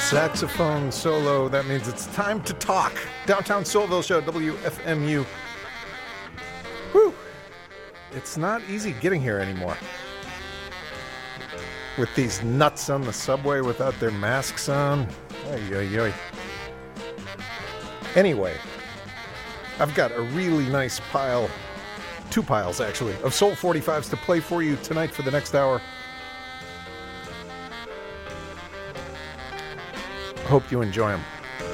Saxophone solo. That means it's time to talk. Downtown Soulville Show, WFMU. Whew. It's not easy getting here anymore. With these nuts on the subway without their masks on. Ay, ay, ay. Anyway, I've got a really nice pile, 2 piles actually, of Soul 45s to play for you tonight for the next hour. Hope you enjoy them.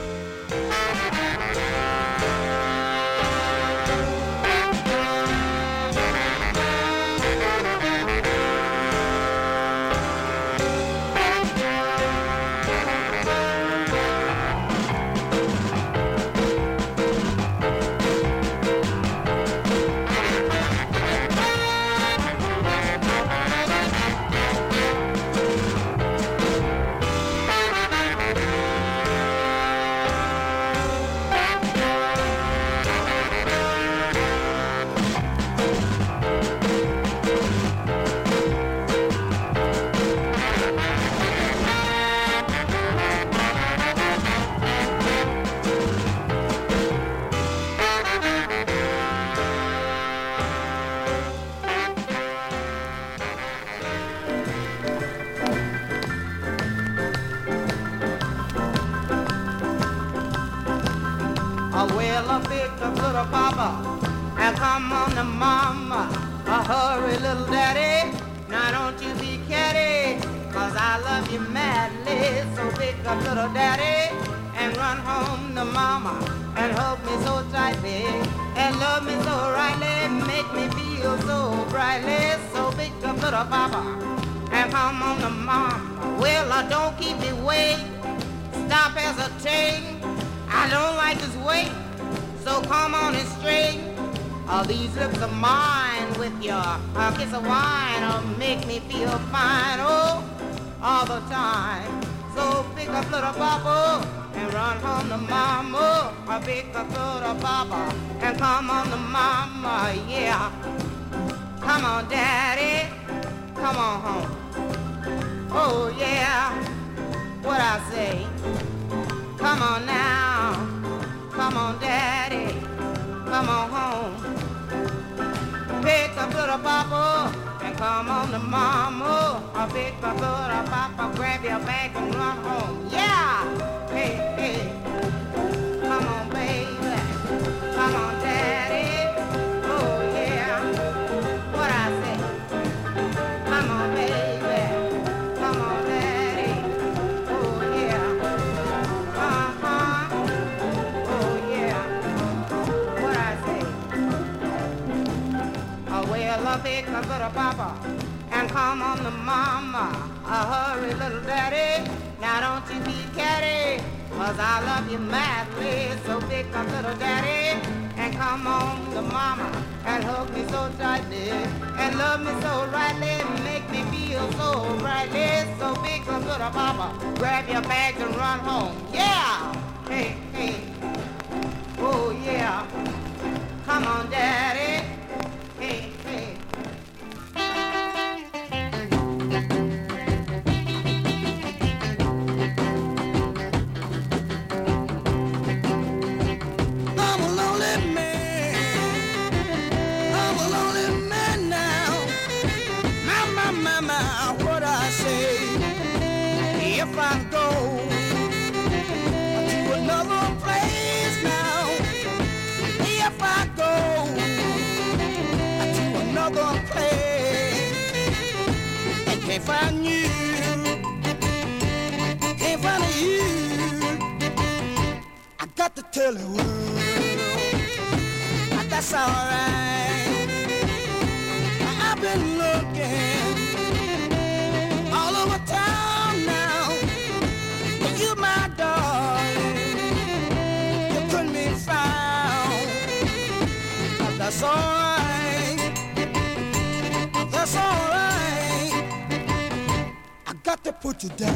Put you down.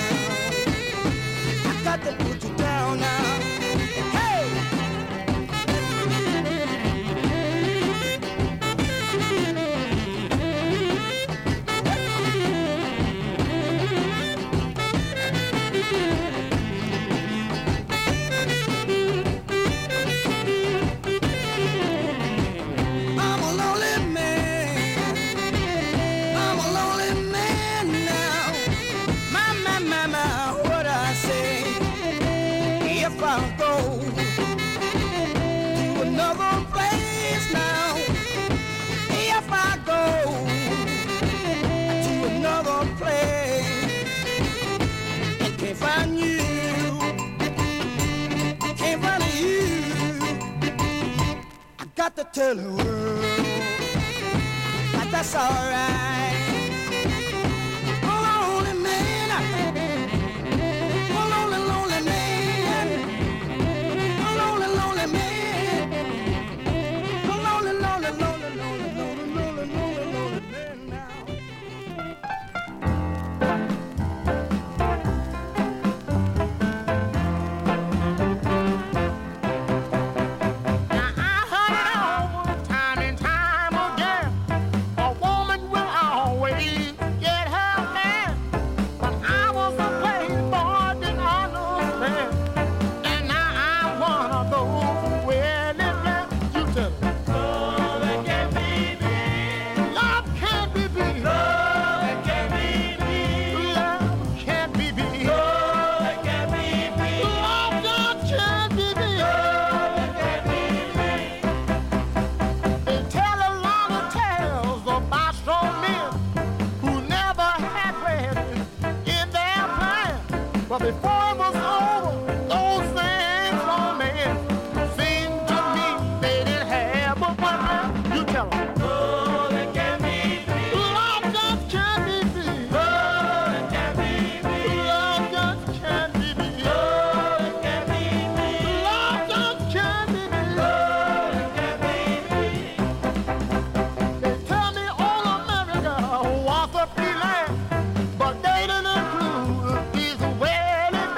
I got to put you down now. Hey! got to tell the world that that's alright. Lonely man, lonely, lonely man, lonely, lonely man, lonely, lonely, lonely, lonely, lonely, lonely, lonely, lonely man now. Before it was over, those things on man seemed to me they didn't have but one man. You tell them. Oh, they can't be free. Love just can't be free. Oh, it can't be free. Love just can't be free. Oh, it can't be free. Love just can't be free. Oh, it can't be free. They tell me all America wants a free land, but they didn't include these ways.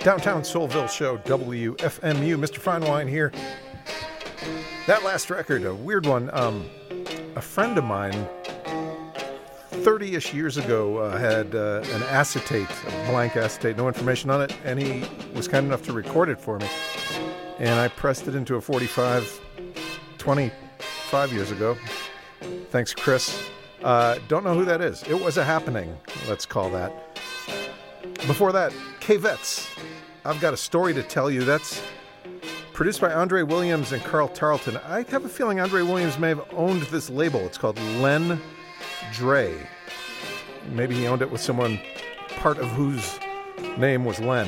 Downtown Soulville Show, WFMU. Mr. Finewine here. That last record, a weird one. A friend of mine, 30-ish years ago, had an acetate, a blank acetate, no information on it, and he was kind enough to record it for me. And I pressed it into a 45, 25 years ago. Thanks, Chris. Don't know who that is. It was a happening, let's call that. Before that, K-Vets. I've got a story to tell you. That's produced by Andre Williams and Carl Tarleton. I have a feeling Andre Williams may have owned this label. It's called Len Dre. Maybe he owned it with someone, part of whose name was Len.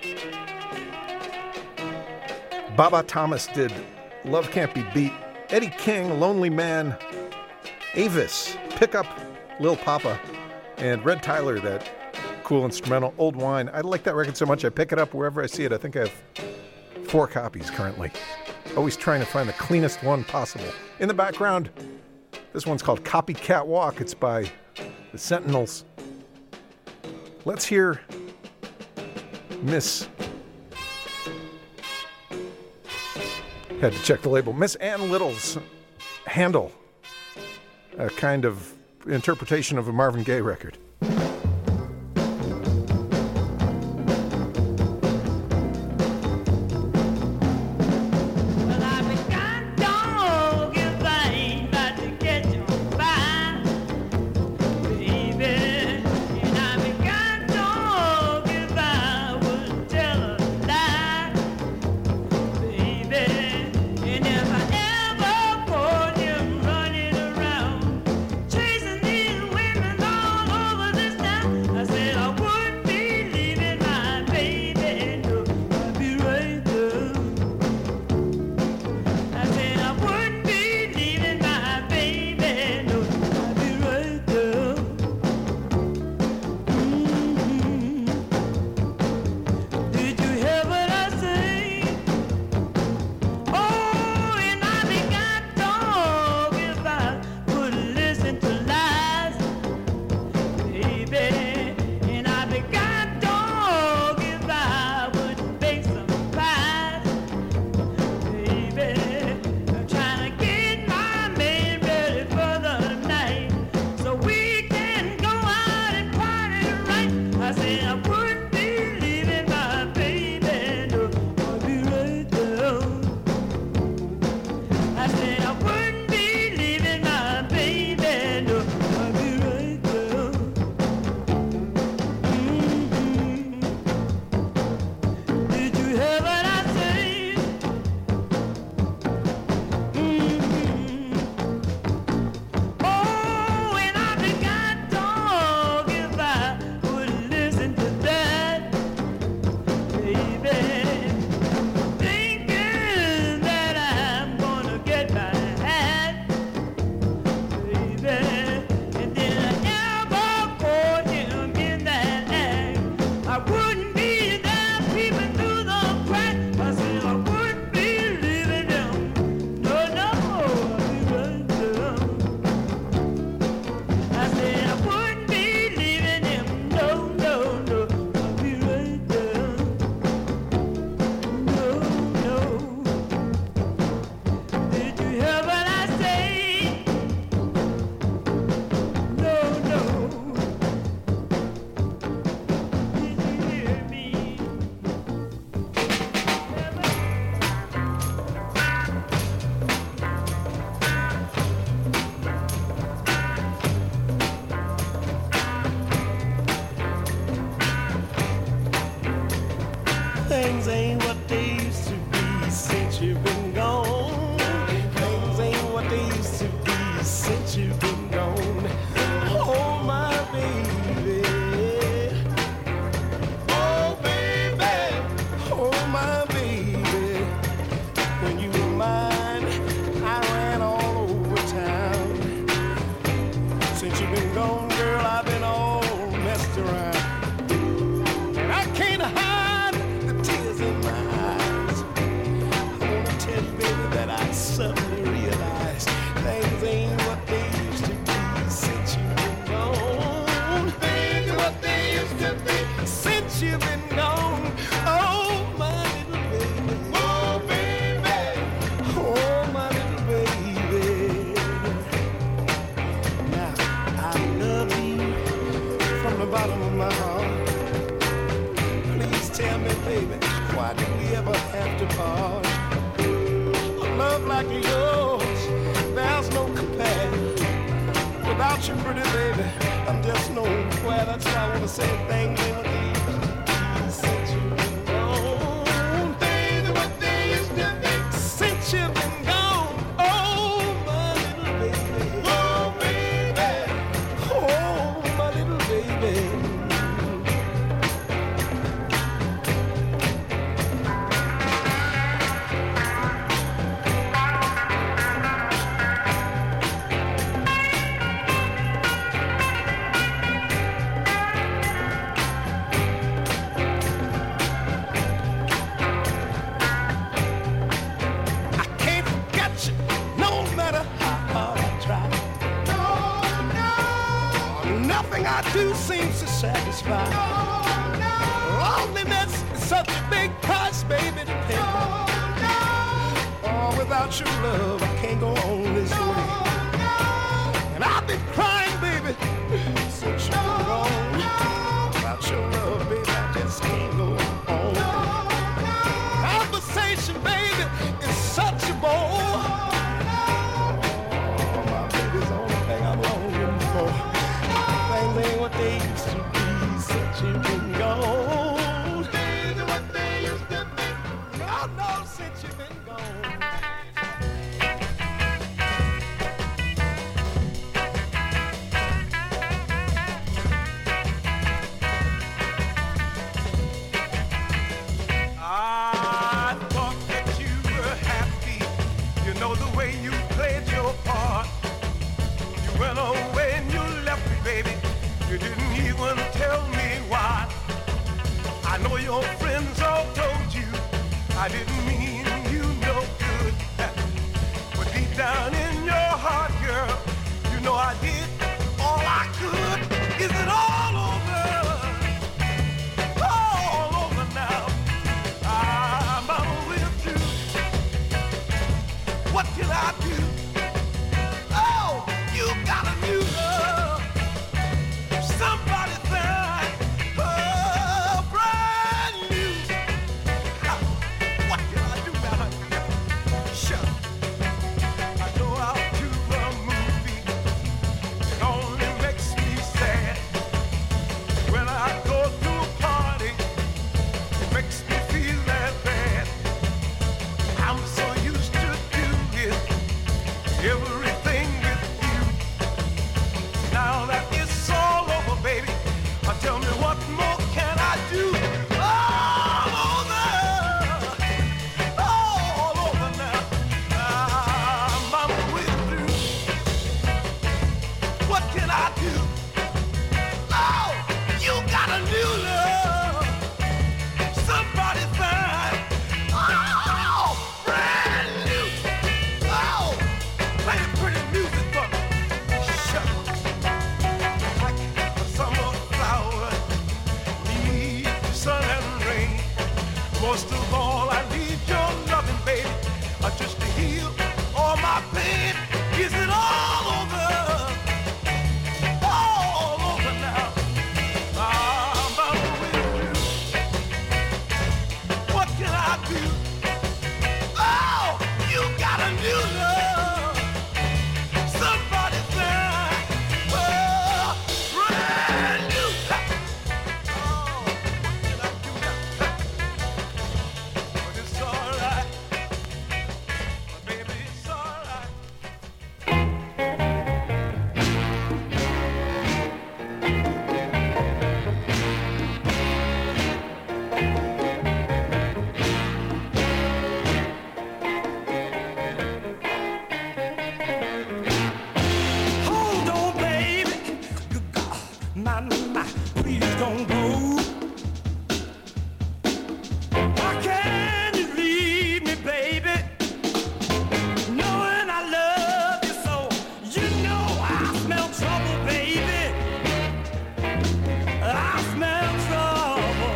Baba Thomas did Love Can't Be Beat. Eddie King, Lonely Man. Avis, Pick Up Lil Papa. And Red Tyler, that cool instrumental, Old Wine. I like that record so much I pick it up wherever I see it. I think I have 4 copies currently. Always trying to find the cleanest one possible. In the background, this one's called Copycat Walk. It's by the Sentinels. Let's hear Miss... Had to check the label. Miss Ann Little's Handle. A kind of interpretation of a Marvin Gaye record. Things ain't what they used to be since you've been gone. Things ain't what they used to be since you've been gone. Oh, my baby. Oh, baby. Oh, my baby. When you were mine, I ran all over town. Since you've been gone, girl, I've been all messed around. And I can't hide the tears in my eyes. I wanna tell you, baby, that I suddenly realized things ain't what they used to be since you've been gone. Things ain't what they used to be since you've been gone. Oh, why did we ever have to part? A love like yours, there's no compare. Without you, pretty baby, I'm just nowhere. That's why I want to say things in the since you've been gone. Things what they used to be since you've been gone. Oh, my little baby. Oh, baby. Oh, my little baby. I do seems to satisfy. Oh, no. Loneliness is such a big price, baby, to pay. Oh, without your love, I can't go on this way. And I've been crying, baby, since you've been gone. Without your love, baby, I just can't go on. Conversation, baby, is such a bore. Oh, my baby's the only thing I'm longing for. Things ain't what they used to be since you've been gone. Things ain't what they used to be. No, no, since you've been gone. I thought that you were happy. You know the way you played your part. You went away and you left me, baby. You didn't even tell me why. I know your friends all told you I didn't mean you no good. But deep down in your heart, girl, you know I did all I could. Is it all over? All over now. I'm with you. What can I do? Oh, you got a new love. Somebody fine, brand new. What can I do now? Sure. I go out to a movie. It only makes me sad. When I go to a party, it makes me feel that bad. I'm so used to doing everything with you. Now that it's all over, baby, tell me what more can I do? All over now. I'm with you. What can I do? Oh, you got a new love. Somebody fine. Oh, brand new. Oh, play the pretty music for me. Shut up. Like a summer flower, need sun and rain. Most of all, I need your loving, baby, just to heal all my pain. Is it all over? All over now. I'm with you. What can I do? Oh, you got a new love. Somebody fine. Oh, brand new. Oh, what can I do now? But it's all right. Baby, it's all right. Hold on, baby. My, please don't go. Why can't you leave me, baby? Knowing I love you so. You know I smell trouble, baby. I smell trouble.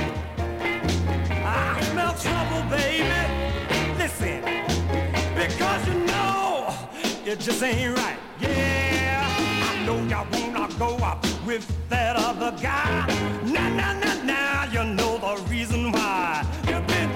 I smell trouble, baby. Listen, because you know it just ain't right. Yeah, I know y'all wanna go up with that other guy. Now, you know the reason why. You've been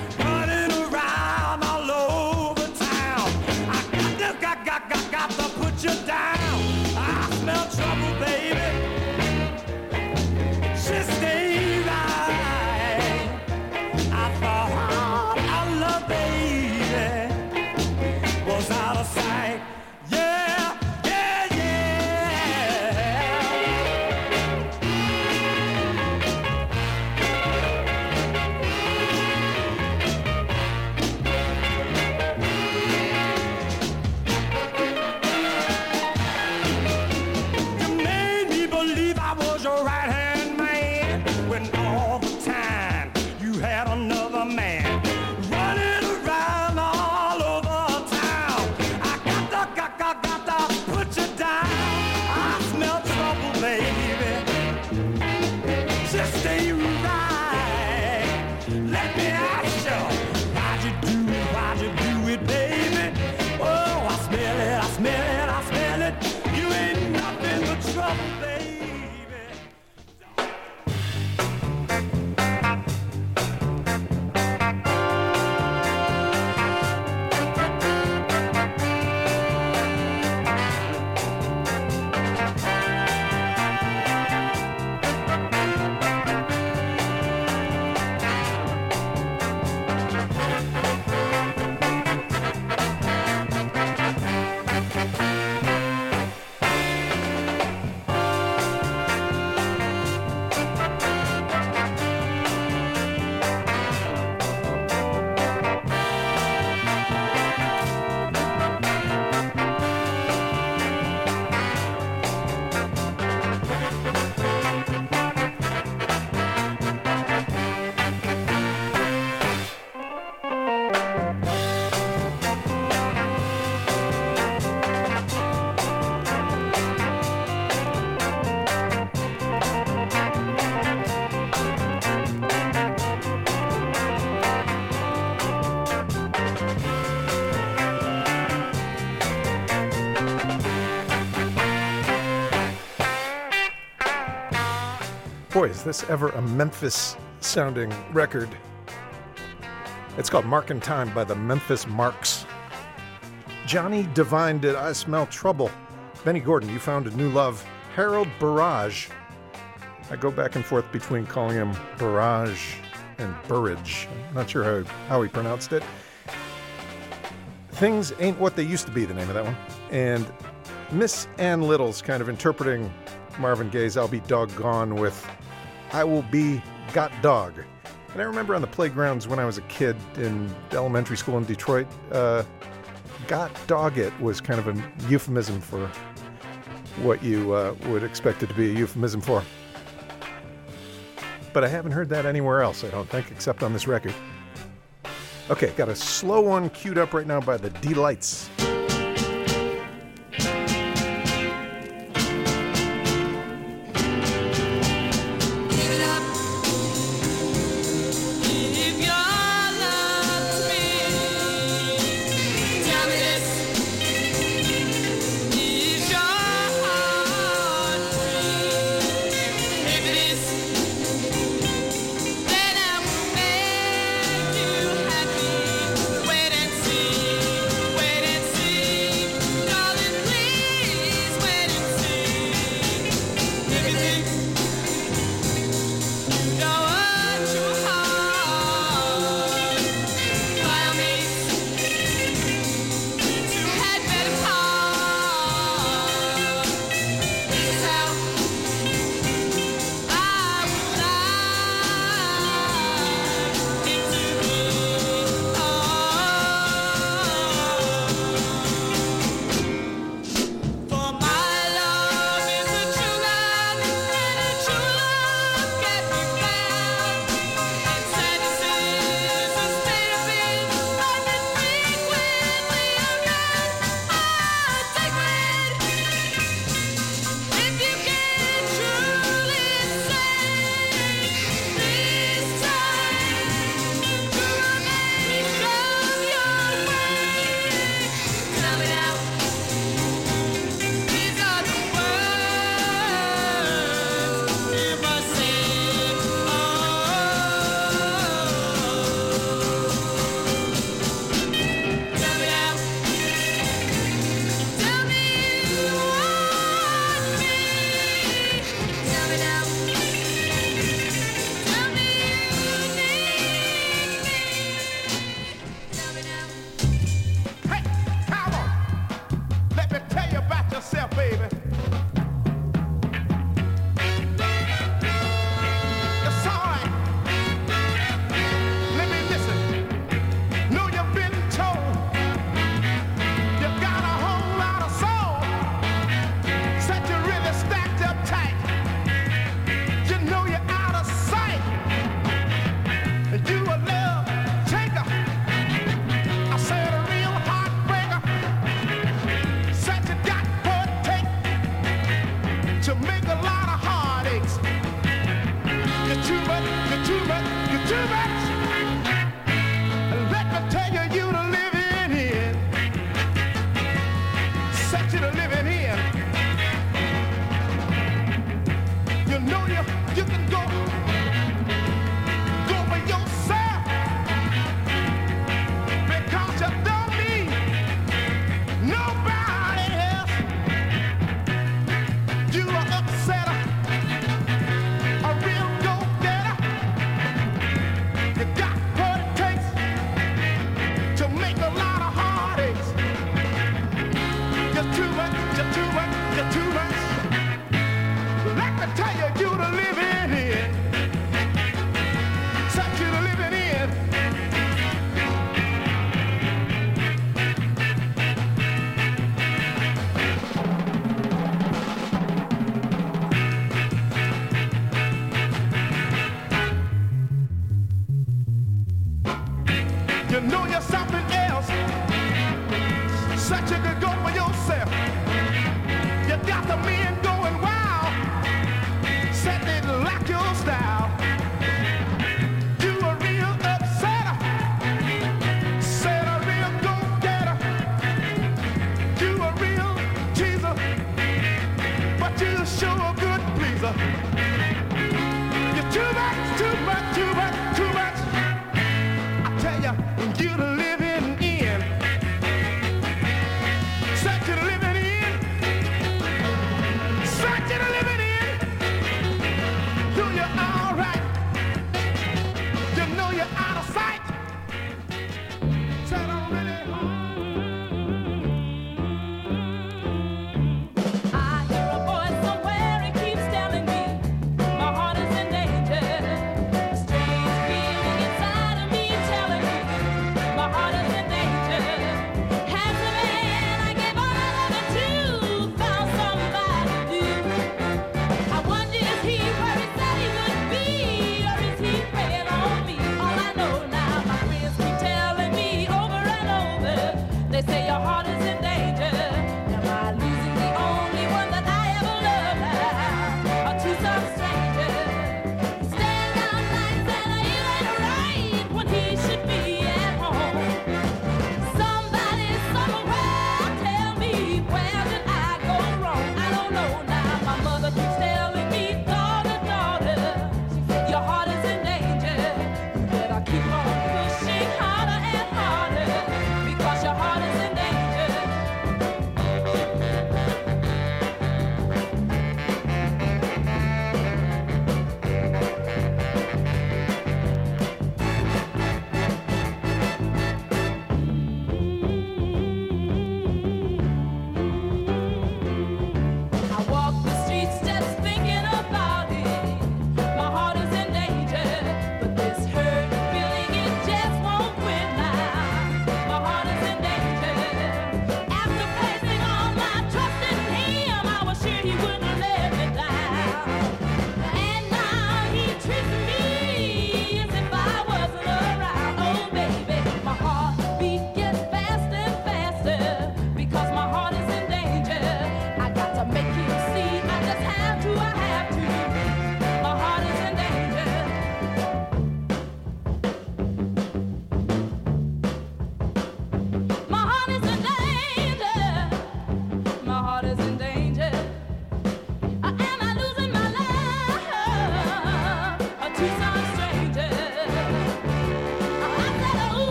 Boy, is this ever a Memphis-sounding record. It's called Markin' Time by the Memphis Marks. Johnny Devine did I Smell Trouble. Benny Gordon, You Found a New Love. Harold Barrage. I go back and forth between calling him Barrage and Burridge. I'm not sure how he pronounced it. Things Ain't What They Used to Be, the name of that one. And Miss Ann Little's kind of interpreting Marvin Gaye's I'll Be Doggone with I Will Be Got Dog. And I remember on the playgrounds when I was a kid in elementary school in Detroit, got dog it was kind of a euphemism for what you would expect it to be a euphemism for. But I haven't heard that anywhere else, I don't think, except on this record. Okay, got a slow one queued up right now by the Delights.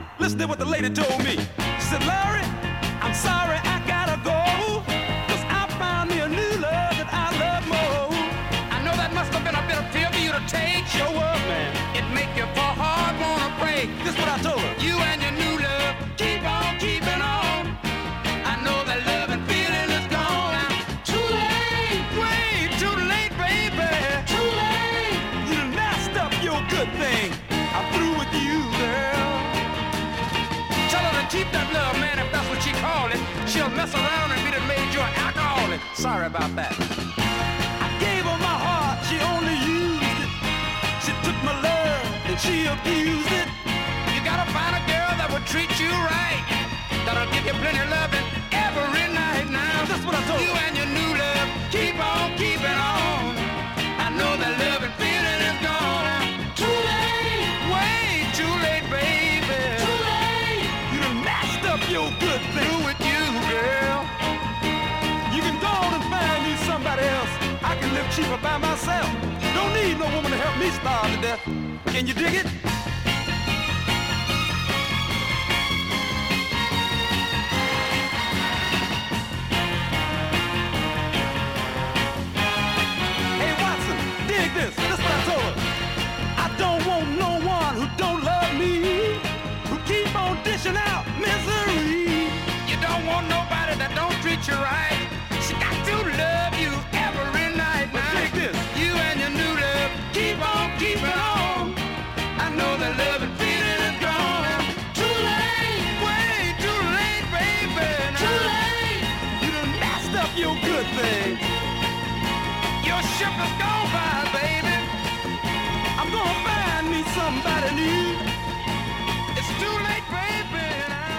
Listen to what the lady told me. She said, Larry, I'm sorry I gotta go, 'cause I found me a new love that I love more. I know that must have been a bit of fear for you to take. Show up, man. It make you for hard wanna break. This is what I told her. You and your new love keep on keeping on. I know that love and feeling is gone. Now, too late, way too late, baby. Too late. You done messed up your good thing. I'm through with you, girl. Tell her to keep that love, man, if that's what she called it. She'll mess around and be done made you an alcoholic. Sorry about that. I gave her my heart, she only used it. She took my love and she abused it. You gotta find a girl that will treat you right, that'll give you plenty of loving every night now. That's what I told you her. and your new love keep on keeping on. I know that love and feeling is gone. Too late, way too late, baby. Too late. You done messed up your good thing. Through with you, girl. You can go on and find me somebody else. I can live cheaper by myself. Don't need no woman to help me starve to death. Can you dig it? Hey Watson, dig this. This is what I told her. I don't want no one who don't love me, who keep on dishing out misery. You don't want nobody that don't treat you right. She got to love you every night now. Dig this. You and your new love keep on keeping on. I know that love and feeling is gone. Too late, way too late, baby. Now, too late. You done messed up your good thing. Your ship is gone by, baby. I'm gonna find me somebody new. It's too late, baby. Now.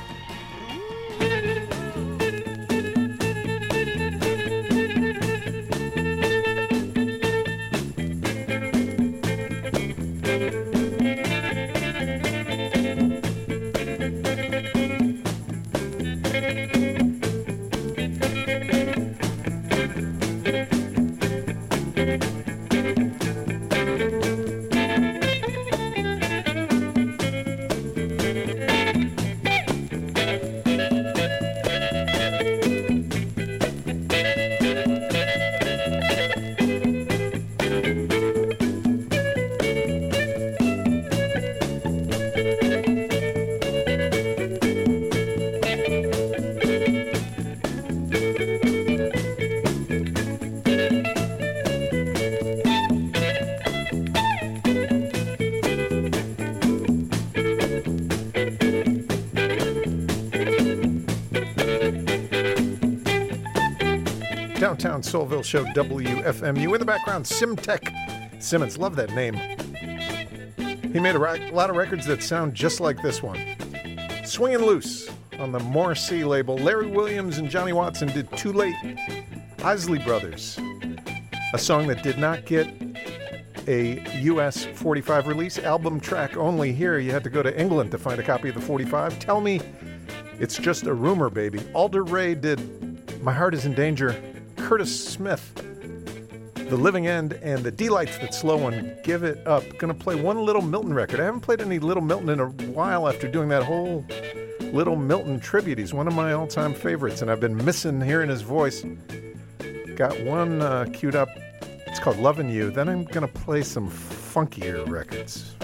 Downtown Soulville Show, WFMU. In the background, Simtech Simmons. Love that name. He made a lot of records that sound just like this one. Swingin' Loose on the Morrissey label. Larry Williams and Johnny Watson did Too Late. Isley Brothers, a song that did not get a US 45 release, album track only here. You had to go to England to find a copy of the 45. Tell Me It's Just a Rumor, Baby. Alder Ray did My Heart Is in Danger. Curtis Smith, The Living End, and The Delights That Slow One, Give It Up. Gonna play one Little Milton record. I haven't played any Little Milton in a while after doing that whole Little Milton tribute. He's one of my all-time favorites, and I've been missing hearing his voice. Got one queued up. It's called Lovin' You. Then I'm gonna play some funkier records.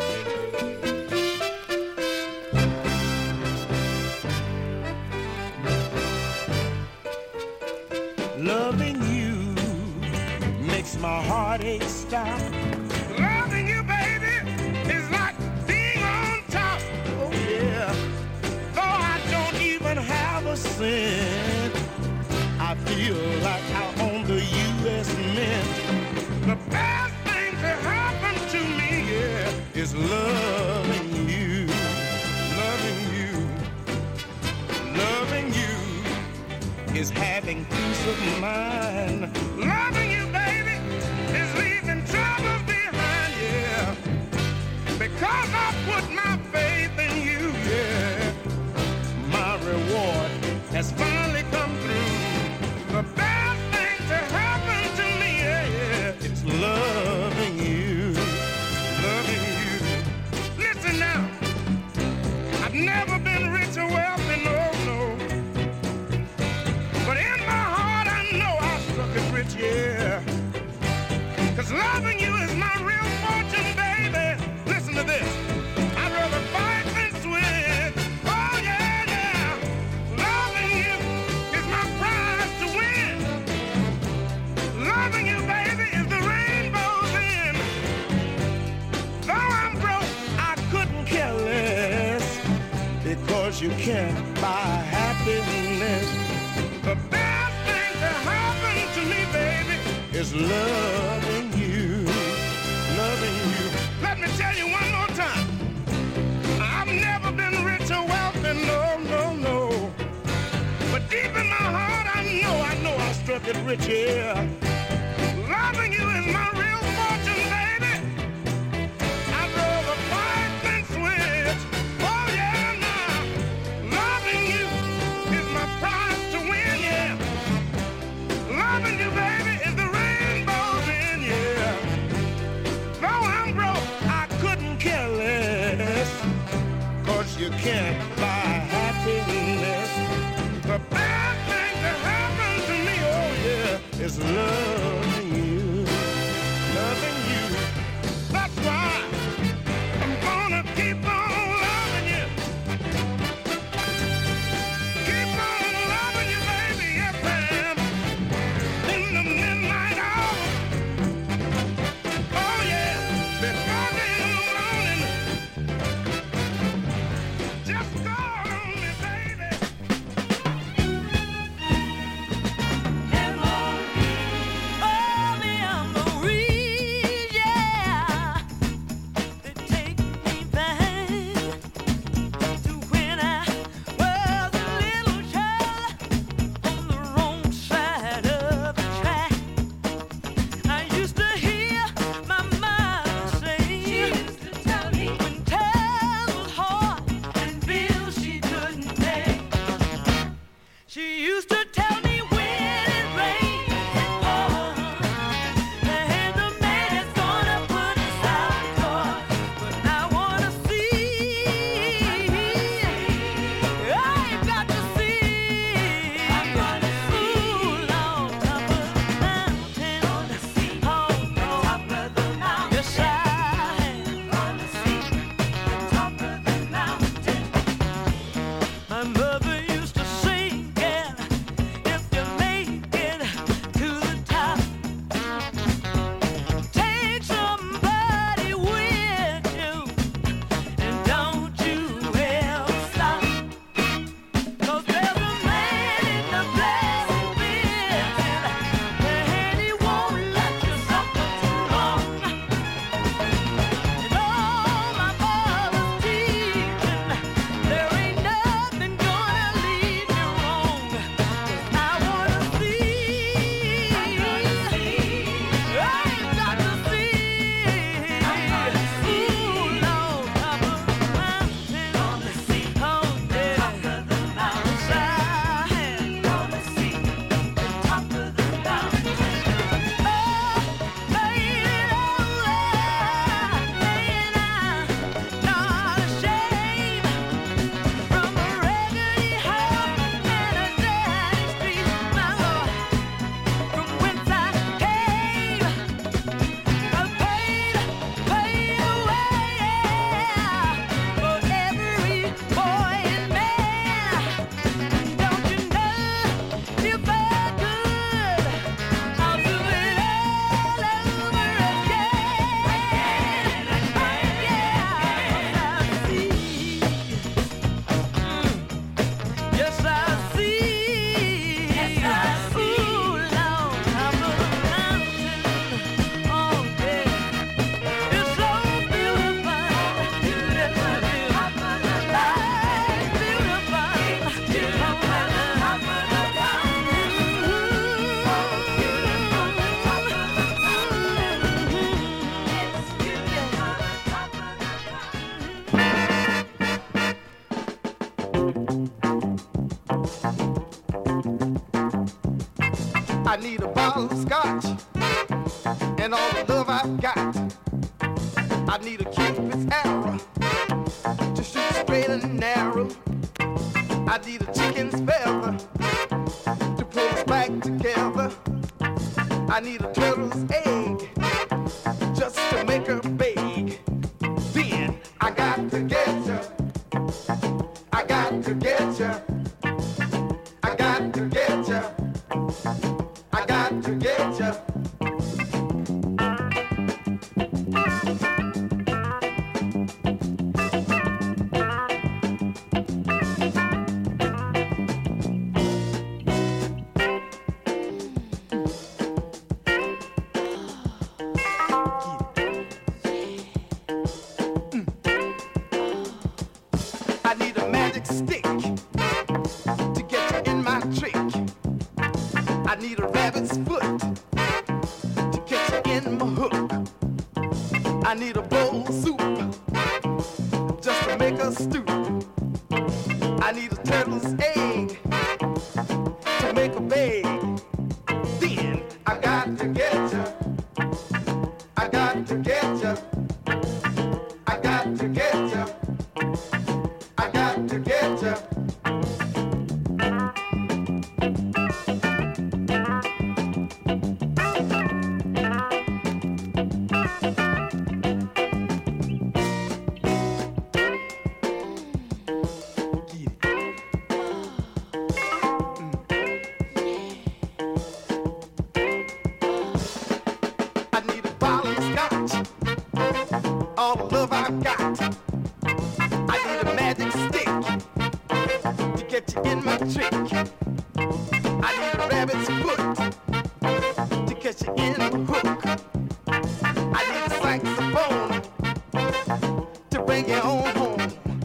Loving you makes my heartache stop. Loving you, baby, is like being on top. Oh yeah. Though I don't even have a cent, I feel like I own the U.S. Mint. The best thing to happen to me, yeah, is loving you. Loving you. Loving you is having peace of mind. Loving you, baby, is leaving troubles behind, yeah. Because I put my faith in you, yeah. My reward has finally come through. The best thing to happen to me, yeah, is loving you. Loving you. Listen now. can't buy happiness. The best thing that happened to me, baby, is loving you, loving you. Let me tell you one more time. I've never been rich or wealthy, no, no, no. But deep in my heart, I know I struck it rich here. Loving you is my real fortune, baby. I drove a 5-cent switch. Oh yeah, now loving you is my prize to win, yeah. Loving you, baby, is the rainbow's in, yeah. Though I'm broke, I couldn't care less. 'Cause you can't buy happiness. The best thing that happened to me, oh yeah, is loving you, loving you. That's why I'm gonna keep on loving you. Keep on loving you, baby, yes, ma'am. In the midnight hour, oh yeah, before the morning. Just call on me, baby. She used to tell me when it rains and pours, and the man is gonna put us outdoors. But I wanna see, I've got to see, ooh, on top of the mountain, on the sea, on top of the mountain. Yes, I am on the sea, on top of the mountain. My mother used to sing. If you make it to the top, take somebody with you, and don't you ever stop. 'Cause there's a man in the blessed business, and he won't let you suffer too long. And all my father's teaching, there ain't nothing gonna lead me wrong. I wanna see, I've got to see, ooh, on top of the mountain, on the sea, on top of the mountain, side, on the sea, on top of the mountain. Oh, baby, I'm not ashamed from a raggedy house and a dirty street, my Lord. From whence I came, I paid the way for every boy and man. Don't you know, if I could, I'll do it all over again. Yes, I see. Yes, I see. Ooh, on top of the mountain, oh yeah, it's so beautiful, beautiful, beautiful, beautiful, on top of the mountain, I need a bottle of scotch and all the love I've got. I need a Cupid's arrow to shoot straight and narrow. I need a chicken's feather to pull us back together. I need a turtle's egg just to make her beg. Then I got to get you. I got to get you. I got to get you. I got to get you. I need a rabbit's foot to catch you in my hook. I need a bowl of soup just to make a stew. I need a turtle's egg to make a bed. Then I got to get you. I got to get you. I got to get you. I got to get you. All the love I've got. I need a magic stick to get you in my trick. I need a rabbit's foot to catch you in the hook. I need a saxophone to bring you on home.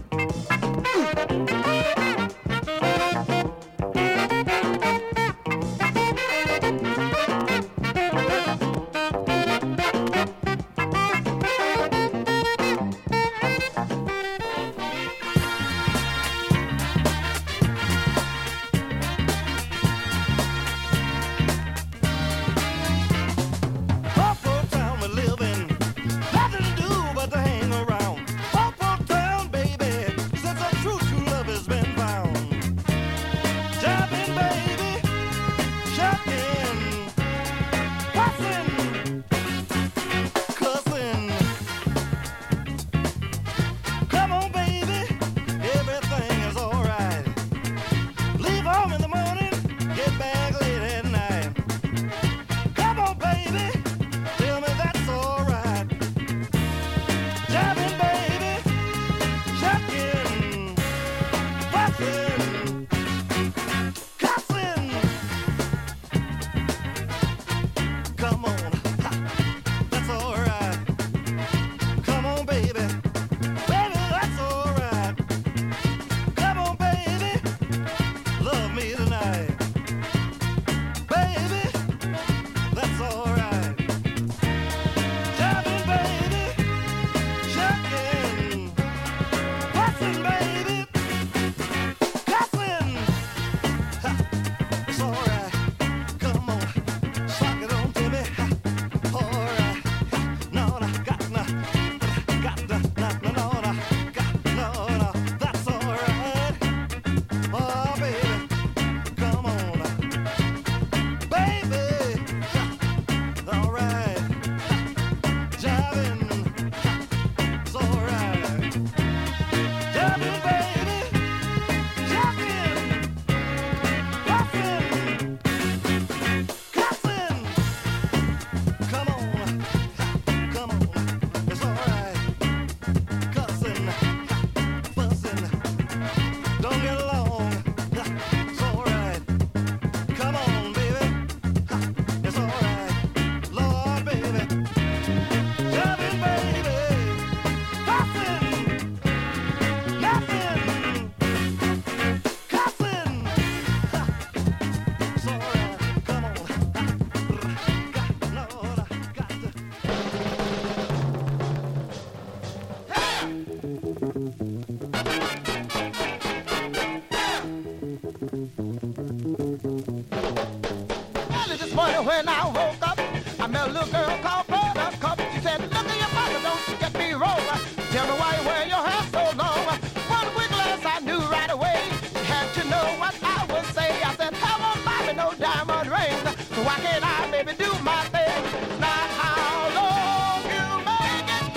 When I woke up, I met a little girl called Buttercup. She said, look at your mother, don't you get me wrong. Tell me why you wear your hair so long. One quick glance, I knew right away. You had to know what I would say. I said, come on, Bobby, no diamond rings. So why can't I, baby, do my thing? Not how long you make it,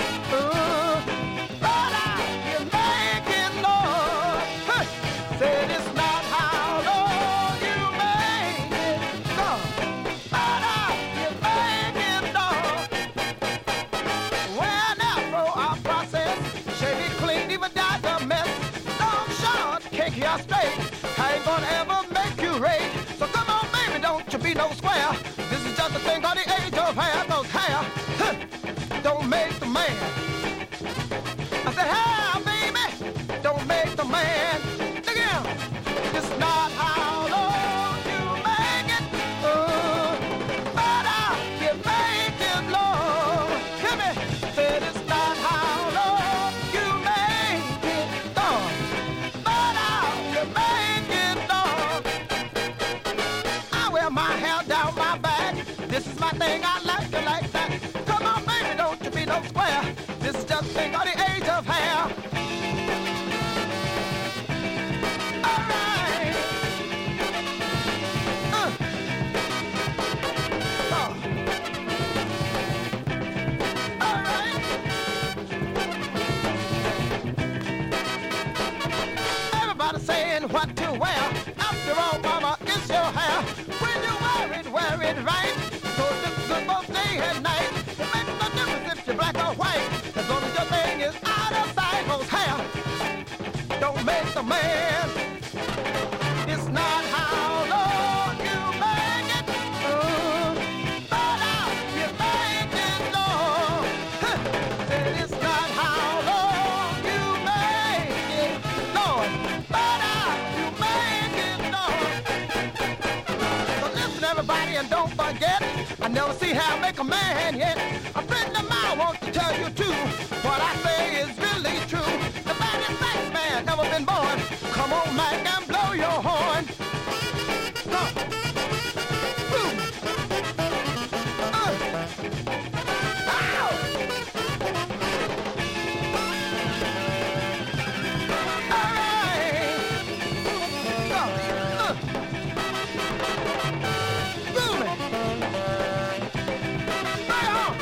but you make it, Lord. Said it's not how long you make it, God. Straight. I ain't gonna ever make you rage. So come on, baby, don't you be no square. This is just a thing called the age of hair. Cause hair don't make the man. I said, hair, baby, don't make the man. Look here, it's not how long you make it. makes a man. It's not how long you make it, but how you make it, Lord. Said it's not how long you make it, Lord, but how you make it, Lord. So listen, everybody, and don't forget, I never see how to make a man yet. A friend of mine wants to tell you too. What I say is really true. The baddest sex man never been born. Come on, Mike, and blow your horn. Boom. Ow. All right. Boom it. Right on.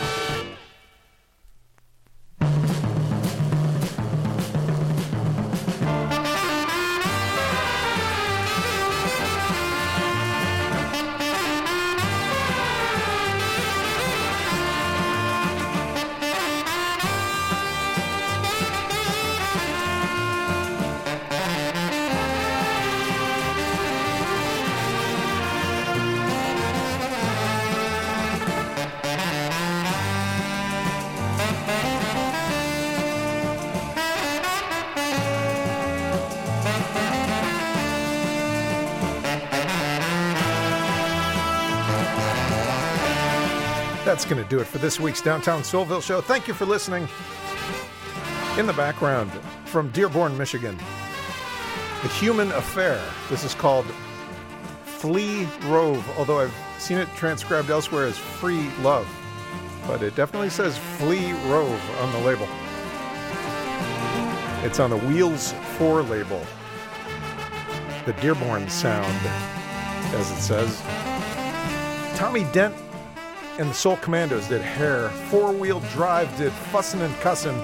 That's going to do it for this week's Downtown Soulville show. Thank you for listening. In the background, from Dearborn, Michigan, The Human Affair. This is called Flea Rove, although I've seen it transcribed elsewhere as Free Love. But it definitely says Flea Rove on the label. It's on the Wheels 4 label. The Dearborn sound, as it says. Tommy Dent and the Soul Commandos did Hair. Four-Wheel Drive did Fussin' and Cussin'.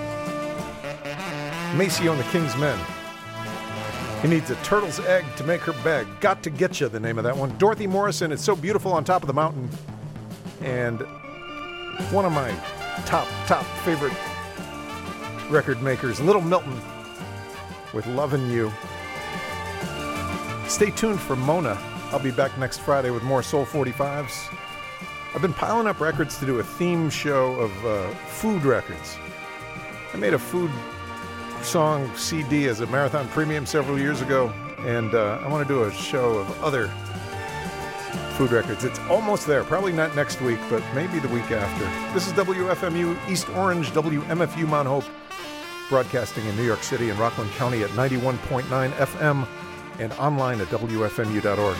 Maceo and the King's Men. He needs a turtle's egg to make her beg. Got to Get You, the name of that one. Dorothy Morrison, It's So Beautiful on Top of the Mountain. And one of my top favorite record makers, Little Milton, with Lovin' You. Stay tuned for Mona. I'll be back next Friday with more Soul 45s. I've been piling up records to do a theme show of food records. I made a food song CD as a Marathon Premium several years ago, and I want to do a show of other food records. It's almost there. Probably not next week, but maybe the week after. This is WFMU East Orange, WMFU Mount Hope, broadcasting in New York City and Rockland County at 91.9 FM and online at WFMU.org.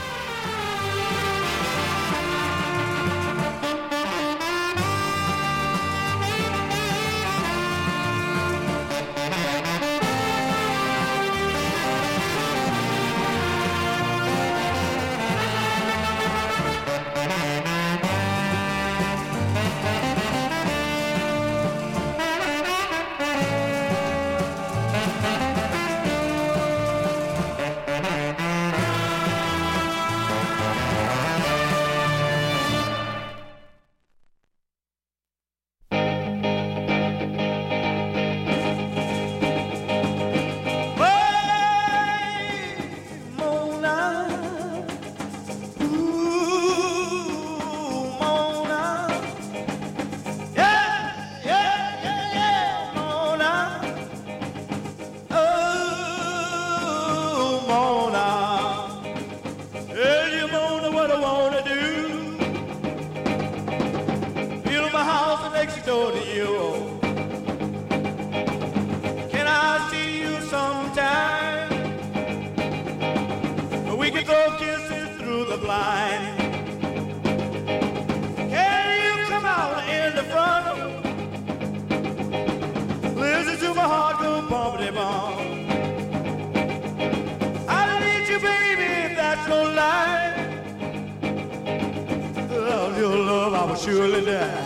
Surely die.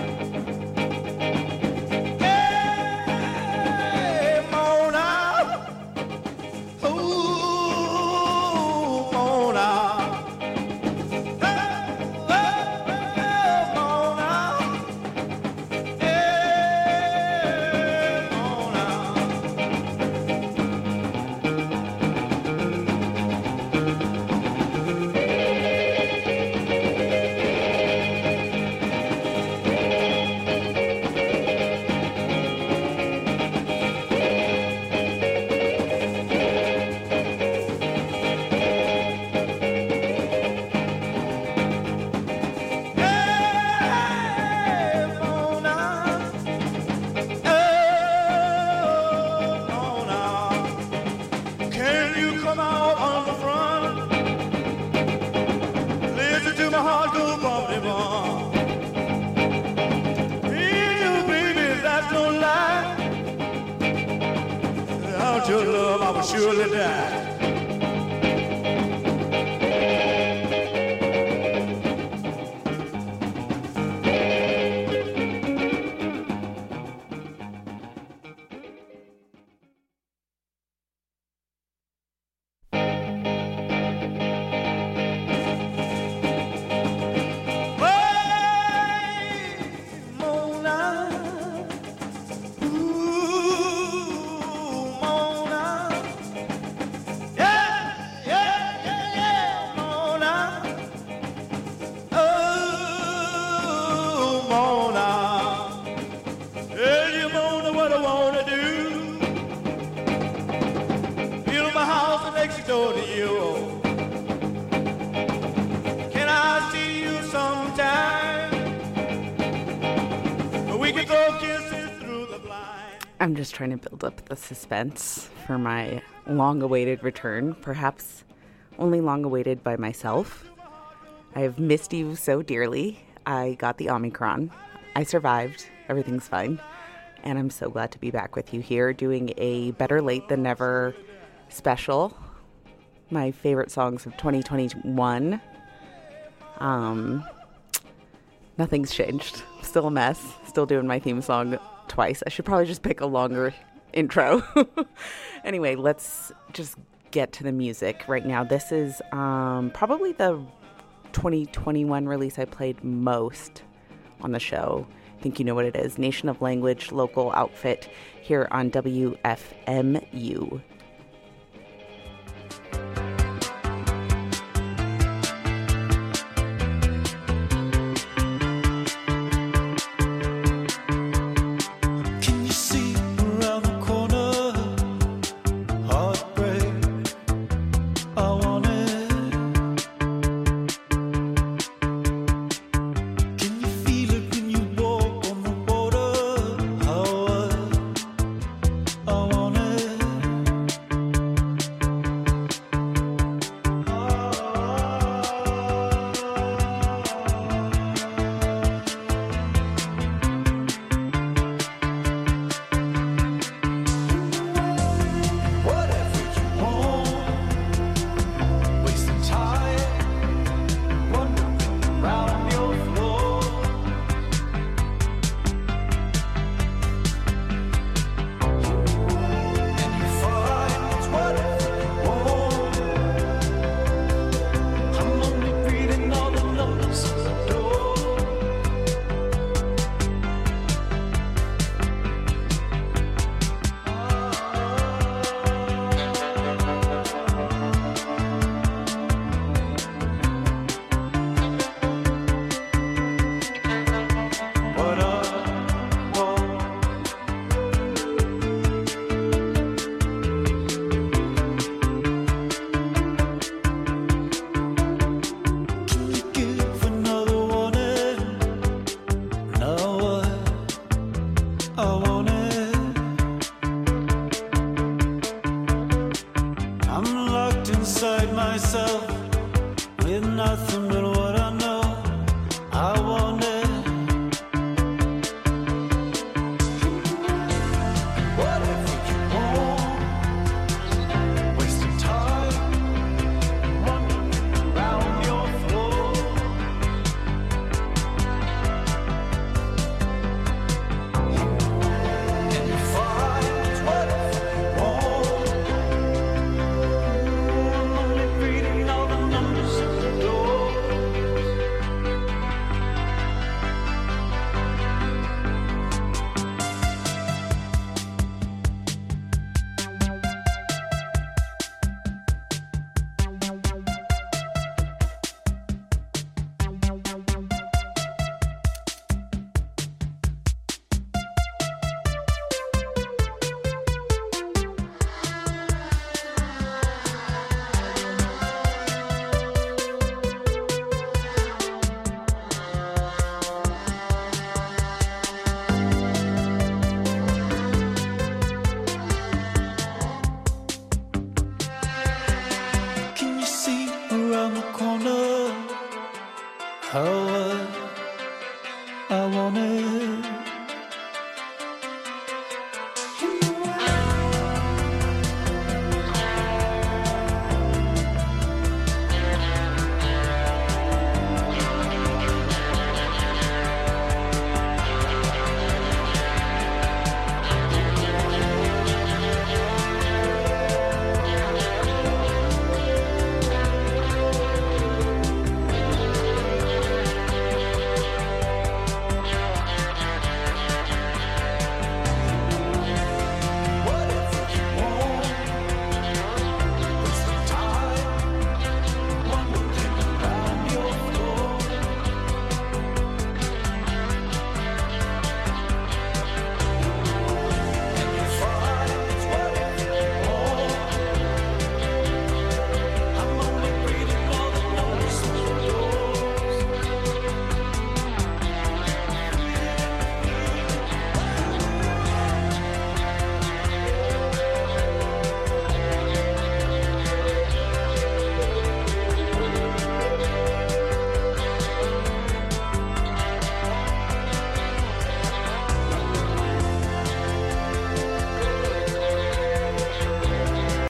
Hey, Mona, ooh, Mona, hey, Mona, hey, Mona. will surely die. I'm just trying to build up the suspense for my long-awaited return, perhaps only long-awaited by myself. I have missed you so dearly. I got the Omicron. I survived. Everything's fine. And I'm so glad to be back with you here doing a Better Late Than Never special. My favorite songs of 2021. Nothing's changed. Still a mess. Still doing my theme song twice. I should probably just pick a longer intro. Anyway, let's just get to the music right now. This is probably the 2021 release I played most on the show. I think you know what it is. Nation of Language, local outfit here on WFMU. How